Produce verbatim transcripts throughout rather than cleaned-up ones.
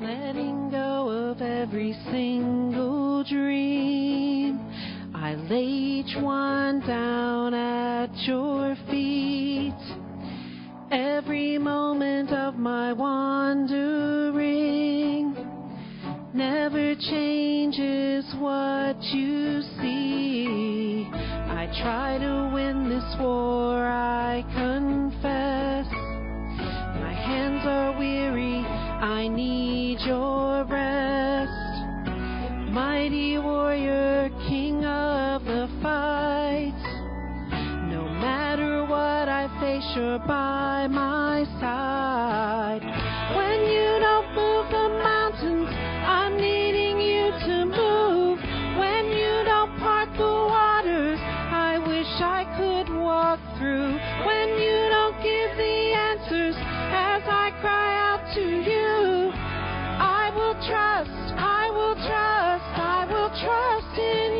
letting go of every single dream. I lay each one down at your feet. Every moment of my wandering never changes what you see. I try to win this war, I confess. My hands are weary, I need your rest. Mighty warrior, king of the fight. No matter what I face, you're by my side. When you don't move the mountains, I'm needing you to move. When you don't part the waters, I wish I could walk through. When you don't give the answers as I cry out to you, I will trust, I will trust, I will trust in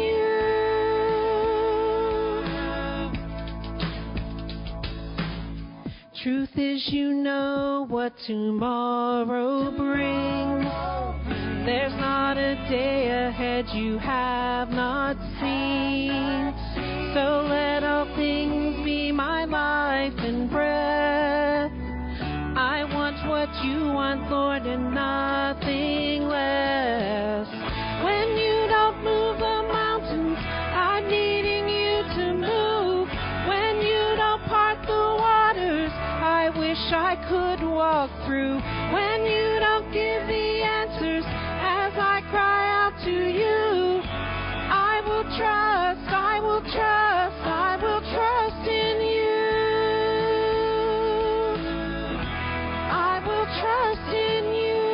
you. Truth is, you know what tomorrow brings. There's not a day ahead you have not seen. So let all things be my life and breath. I want what you want, Lord, and nothing less. When you don't move the mountains, I'm needing you to move. When you don't part the waters, I wish I could walk through. When you don't give the answers as I cry out to you, I will trust, I will trust, I will trust in you. I will trust in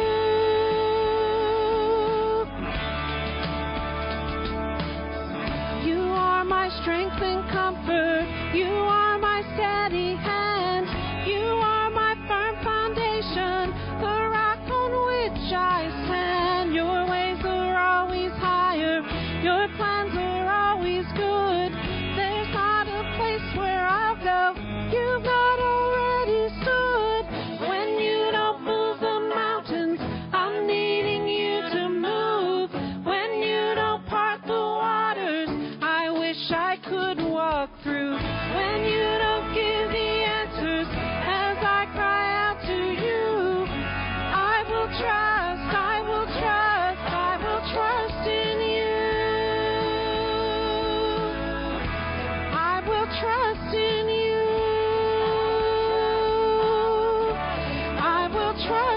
you. You are my strength and comfort. You are my steady hand. You are my firm foundation, the rock on which I stand. Your ways are always higher. Your plans are always good. There's not a place where I'll go you've not already stood. When you don't move the mountains, I'm needing you to move. When you don't part the waters, I wish I could walk through. When you don't give the answers as I cry out to you, I will trust, I will trust, I will trust in you. I will trust in you. I will trust.